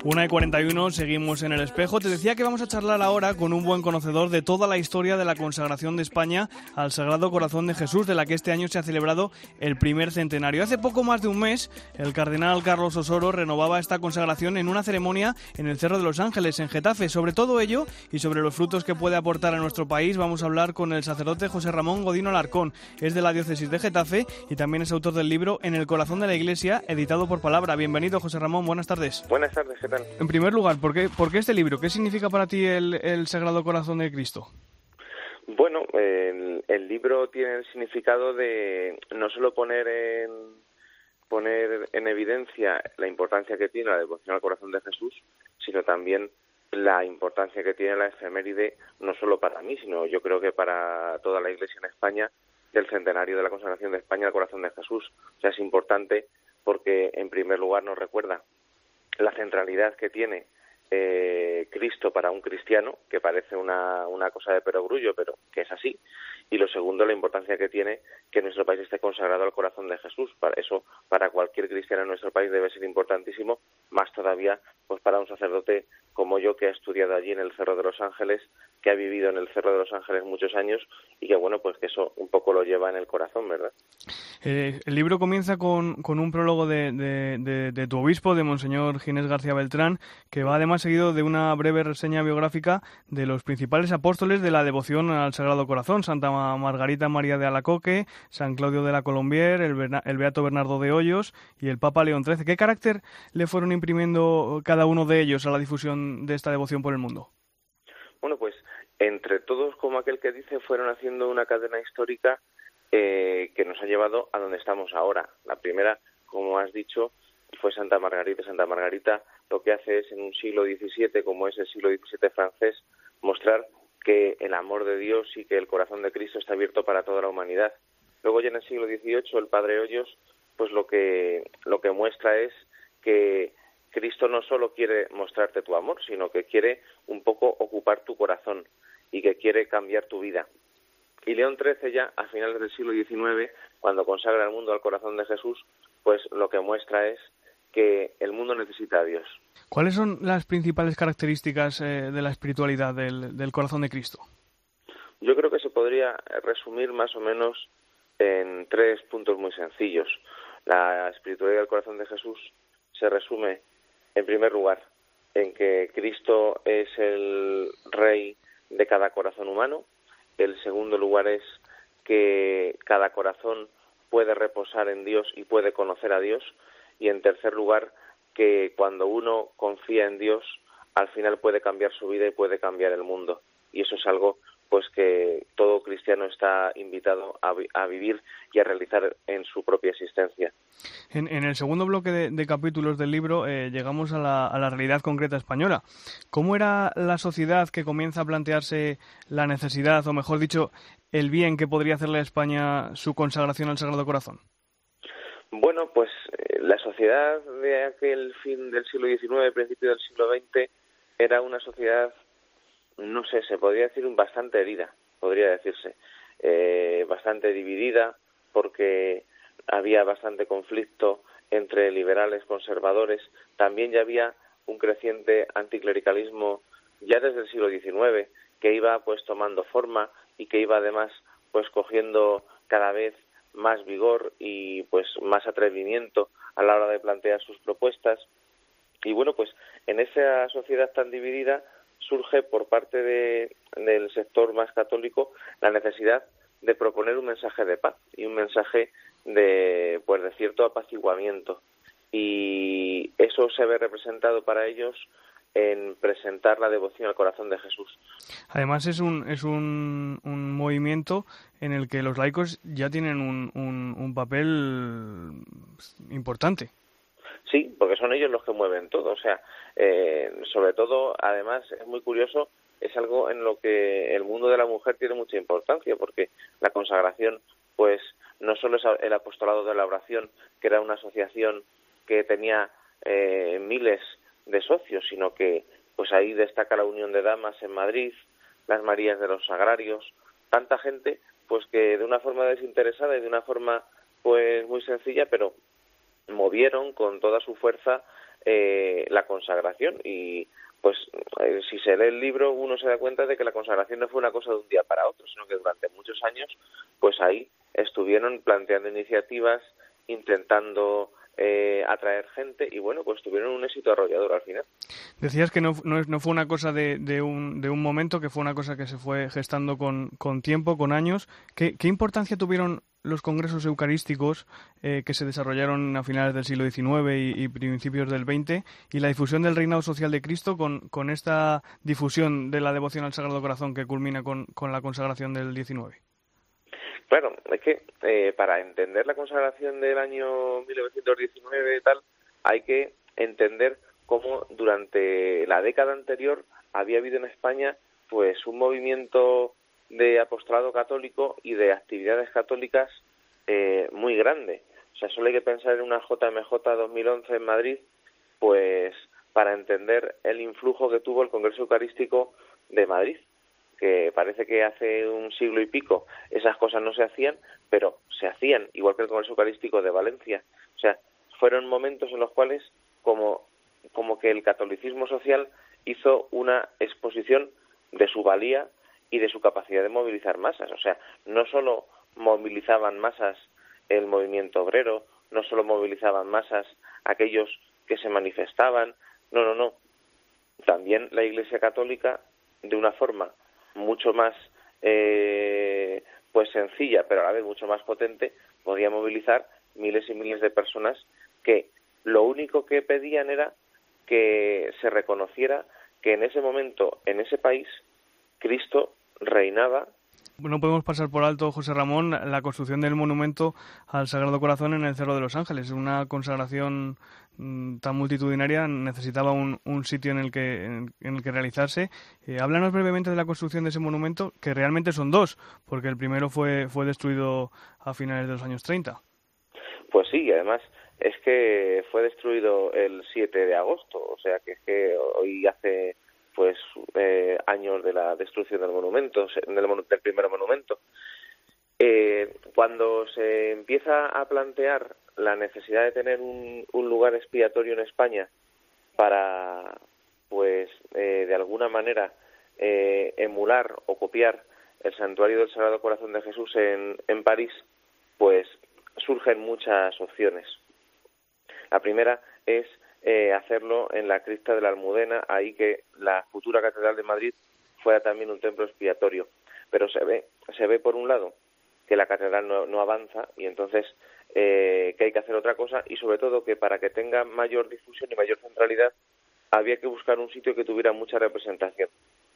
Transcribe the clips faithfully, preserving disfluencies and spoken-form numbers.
una y cuarenta y uno, seguimos en El Espejo. Te decía que vamos a charlar ahora con un buen conocedor de toda la historia de la consagración de España al Sagrado Corazón de Jesús, de la que este año se ha celebrado el primer centenario. Hace poco más de un mes, el cardenal Carlos Osoro renovaba esta consagración en una ceremonia en el Cerro de los Ángeles, en Getafe. Sobre todo ello y sobre los frutos que puede aportar a nuestro país, vamos a hablar con el sacerdote José Ramón Godino Alarcón. Es de la diócesis de Getafe y también es autor del libro En el Corazón de la Iglesia, editado por Palabra. Bienvenido, José Ramón, buenas tardes. Buenas tardes, ¿qué tal? En primer lugar, ¿por qué, por qué este libro? ¿Qué significa para ti el, el Sagrado Corazón de Cristo? Bueno, el, el libro tiene el significado de no solo poner en, poner en evidencia la importancia que tiene la devoción al corazón de Jesús, sino también la importancia que tiene la efeméride, no solo para mí, sino yo creo que para toda la Iglesia en España, del centenario de la consagración de España al corazón de Jesús. O sea, es importante porque, en primer lugar, nos recuerda la centralidad que tiene eh, Cristo para un cristiano, que parece una, una cosa de perogrullo, pero que es así. Y lo segundo, la importancia que tiene que nuestro país esté consagrado al corazón de Jesús. Para eso, para cualquier cristiano en nuestro país debe ser importantísimo, más todavía pues para un sacerdote como yo, que ha estudiado allí en el Cerro de los Ángeles, que ha vivido en el Cerro de los Ángeles muchos años y que, bueno, pues que eso un poco lo lleva en el corazón, ¿verdad? Eh, el libro comienza con, con un prólogo de, de, de, de tu obispo, de Monseñor Ginés García Beltrán, que va además seguido de una breve reseña biográfica de los principales apóstoles de la devoción al Sagrado Corazón: Santa Margarita María de Alacoque, San Claudio de la Colombier, el, Berna, el Beato Bernardo de Hoyos y el Papa León trece. ¿Qué carácter le fueron imprimiendo cada uno de ellos a la difusión de esta devoción por el mundo? Bueno, pues entre todos, como aquel que dice, fueron haciendo una cadena histórica eh, que nos ha llevado a donde estamos ahora. La primera, como has dicho, fue Santa Margarita. Santa Margarita lo que hace es, en un siglo diecisiete, como es el siglo diecisiete francés, mostrar que el amor de Dios y que el corazón de Cristo está abierto para toda la humanidad. Luego, ya en el siglo dieciocho, el Padre Hoyos, pues lo que lo que muestra es que Cristo no solo quiere mostrarte tu amor, sino que quiere un poco ocupar tu corazón y que quiere cambiar tu vida. Y León trece, ya a finales del siglo diecinueve, cuando consagra el mundo al corazón de Jesús, pues lo que muestra es que el mundo necesita a Dios. ¿Cuáles son las principales características eh, de la espiritualidad del, del corazón de Cristo? Yo creo que se podría resumir más o menos en tres puntos muy sencillos. La espiritualidad del corazón de Jesús se resume, en primer lugar, en que Cristo es el Rey de cada corazón humano. El segundo lugar es que cada corazón puede reposar en Dios y puede conocer a Dios. Y en tercer lugar, que cuando uno confía en Dios, al final puede cambiar su vida y puede cambiar el mundo. Y eso es algo pues que todo cristiano está invitado a, vi- a vivir y a realizar en su propia existencia. En, en el segundo bloque de, de capítulos del libro eh, llegamos a la, a la realidad concreta española. ¿Cómo era la sociedad que comienza a plantearse la necesidad, o mejor dicho, el bien que podría hacerle a España su consagración al Sagrado Corazón? Bueno, pues eh, la sociedad de aquel fin del siglo diecinueve, principio del siglo veinte, era una sociedad, no sé, se podría decir bastante herida, podría decirse, eh, bastante dividida, porque había bastante conflicto entre liberales, conservadores. También ya había un creciente anticlericalismo ya desde el siglo diecinueve, que iba pues tomando forma y que iba además pues cogiendo cada vez más vigor y pues más atrevimiento a la hora de plantear sus propuestas. Y bueno, pues en esa sociedad tan dividida surge por parte de, del sector más católico la necesidad de proponer un mensaje de paz y un mensaje de pues de cierto apaciguamiento, y eso se ve representado para ellos en presentar la devoción al corazón de Jesús. Además es un es un, un movimiento en el que los laicos ya tienen un, un, un papel importante. Sí, porque son ellos los que mueven todo. O sea, eh, sobre todo, además, es muy curioso, es algo en lo que el mundo de la mujer tiene mucha importancia, porque la consagración, pues, no solo es el apostolado de la oración, que era una asociación que tenía eh, miles de socios, sino que, pues, ahí destaca la Unión de Damas en Madrid, las Marías de los Sagrarios, tanta gente, pues, que de una forma desinteresada y de una forma, pues, muy sencilla, pero movieron con toda su fuerza eh, la consagración. Y pues eh, si se lee el libro uno se da cuenta de que la consagración no fue una cosa de un día para otro, sino que durante muchos años pues ahí estuvieron planteando iniciativas, intentando eh, atraer gente y bueno, pues tuvieron un éxito arrollador al final. Decías que no, no, no fue una cosa de, de, un, de un momento, que fue una cosa que se fue gestando con, con tiempo, con años. ¿Qué, qué importancia tuvieron los congresos eucarísticos eh, que se desarrollaron a finales del siglo diecinueve y, y principios del veinte y la difusión del reinado social de Cristo con, con esta difusión de la devoción al Sagrado Corazón que culmina con, con la consagración del diecinueve? Claro, es que eh, para entender la consagración del año mil novecientos diecinueve y tal, hay que entender cómo durante la década anterior había habido en España pues un movimiento de apostolado católico y de actividades católicas eh, muy grande. O sea, solo hay que pensar en una J M J dos mil once en Madrid, pues para entender el influjo que tuvo el Congreso Eucarístico de Madrid, que parece que hace un siglo y pico esas cosas no se hacían, pero se hacían, igual que el Congreso Eucarístico de Valencia. O sea, fueron momentos en los cuales como, como que el catolicismo social hizo una exposición de su valía y de su capacidad de movilizar masas. O sea, no solo movilizaban masas el movimiento obrero, no solo movilizaban masas aquellos que se manifestaban, no, no, no. También la Iglesia Católica, de una forma mucho más eh, pues sencilla, pero a la vez mucho más potente, podía movilizar miles y miles de personas que lo único que pedían era que se reconociera que en ese momento, en ese país, Cristo reinaba. No podemos pasar por alto, José Ramón, la construcción del monumento al Sagrado Corazón en el Cerro de los Ángeles. Una consagración mmm, tan multitudinaria necesitaba un, un sitio en el que en, en el que realizarse. Eh, háblanos brevemente de la construcción de ese monumento, que realmente son dos, porque el primero fue, fue destruido a finales de los años treinta. Pues sí, y además es que fue destruido el siete de agosto, o sea que es que hoy hace pues eh, años de la destrucción del monumento, del, del primer monumento. Eh, cuando se empieza a plantear la necesidad de tener un, un lugar expiatorio en España para, pues, eh, de alguna manera eh, emular o copiar el santuario del Sagrado Corazón de Jesús en, en París, pues surgen muchas opciones. La primera es Eh, hacerlo en la cripta de la Almudena, ahí que la futura Catedral de Madrid fuera también un templo expiatorio. Pero se ve, se ve por un lado que la catedral no, no avanza y entonces eh, que hay que hacer otra cosa y sobre todo que para que tenga mayor difusión y mayor centralidad había que buscar un sitio que tuviera mucha representación.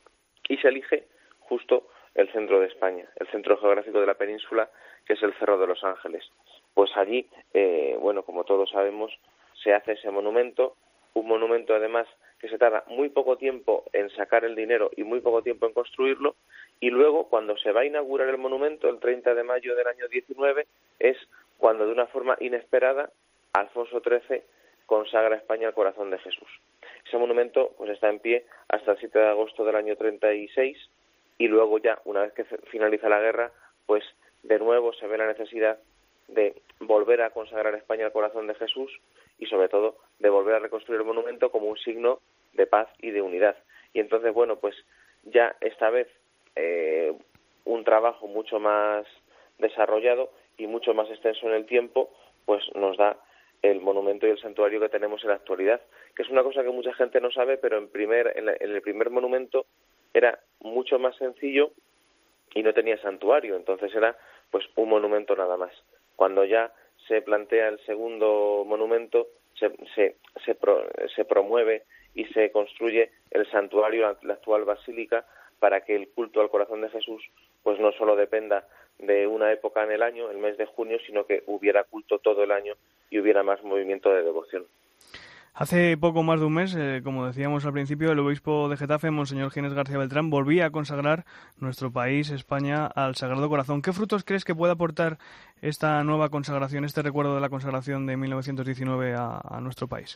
Y se elige justo el centro de España, el centro geográfico de la península, que es el Cerro de los Ángeles. Pues allí, eh, bueno, como todos sabemos, se hace ese monumento, un monumento además que se tarda muy poco tiempo en sacar el dinero y muy poco tiempo en construirlo, y luego cuando se va a inaugurar el monumento, el treinta de mayo del año diecinueve, es cuando de una forma inesperada Alfonso trece consagra a España al Corazón de Jesús. Ese monumento pues está en pie hasta el siete de agosto del año treinta y seis, y luego ya, una vez que finaliza la guerra, pues de nuevo se ve la necesidad de volver a consagrar a España al Corazón de Jesús y sobre todo de volver a reconstruir el monumento como un signo de paz y de unidad. Y entonces, bueno, pues ya esta vez eh, un trabajo mucho más desarrollado y mucho más extenso en el tiempo, pues nos da el monumento y el santuario que tenemos en la actualidad, que es una cosa que mucha gente no sabe, pero en, primer, en, la, en el primer monumento era mucho más sencillo y no tenía santuario, entonces era pues un monumento nada más. Cuando ya se plantea el segundo monumento, se, se, se, pro, se promueve y se construye el santuario, la actual basílica, para que el culto al Corazón de Jesús pues no solo dependa de una época en el año, el mes de junio, sino que hubiera culto todo el año y hubiera más movimiento de devoción. Hace poco más de un mes, eh, como decíamos al principio, el obispo de Getafe, Monseñor Ginés García Beltrán, volvía a consagrar nuestro país, España, al Sagrado Corazón. ¿Qué frutos crees que puede aportar esta nueva consagración, este recuerdo de la consagración de mil novecientos diecinueve a, a nuestro país?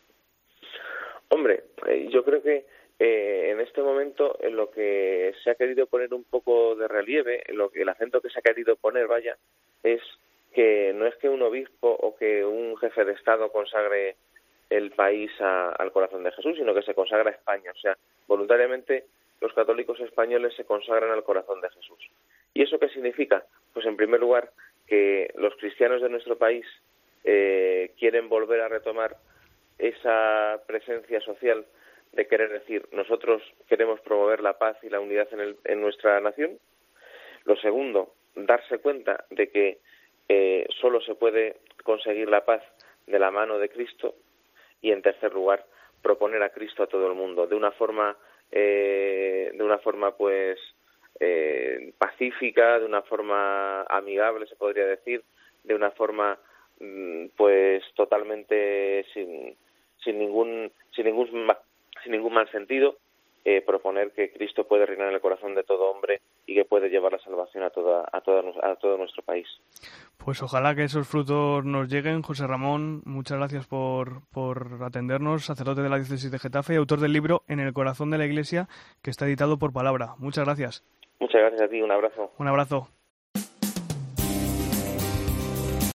Hombre, eh, yo creo que eh, en este momento en lo que se ha querido poner un poco de relieve, en lo que el acento que se ha querido poner, vaya, es que no es que un obispo o que un jefe de Estado consagre el país a, al corazón de Jesús, sino que se consagra a España. O sea, voluntariamente los católicos españoles se consagran al corazón de Jesús. ¿Y eso qué significa? Pues en primer lugar que los cristianos de nuestro país eh, quieren volver a retomar esa presencia social de querer decir, nosotros queremos promover la paz y la unidad en, el, en nuestra nación. Lo segundo, darse cuenta de que eh, solo se puede conseguir la paz de la mano de Cristo. Y en tercer lugar, proponer a Cristo a todo el mundo de una forma, eh, de una forma pues eh, pacífica, de una forma amigable, se podría decir, de una forma pues totalmente sin, sin ningún, sin ningún sin ningún mal sentido, eh, proponer que Cristo puede reinar en el corazón de todo hombre y que puede llevar la salvación a toda, a toda, a todo nuestro país. Pues ojalá que esos frutos nos lleguen. José Ramón, muchas gracias por, por atendernos, sacerdote de la diócesis de Getafe y autor del libro En el corazón de la Iglesia, que está editado por Palabra. Muchas gracias. Muchas gracias a ti, un abrazo. Un abrazo.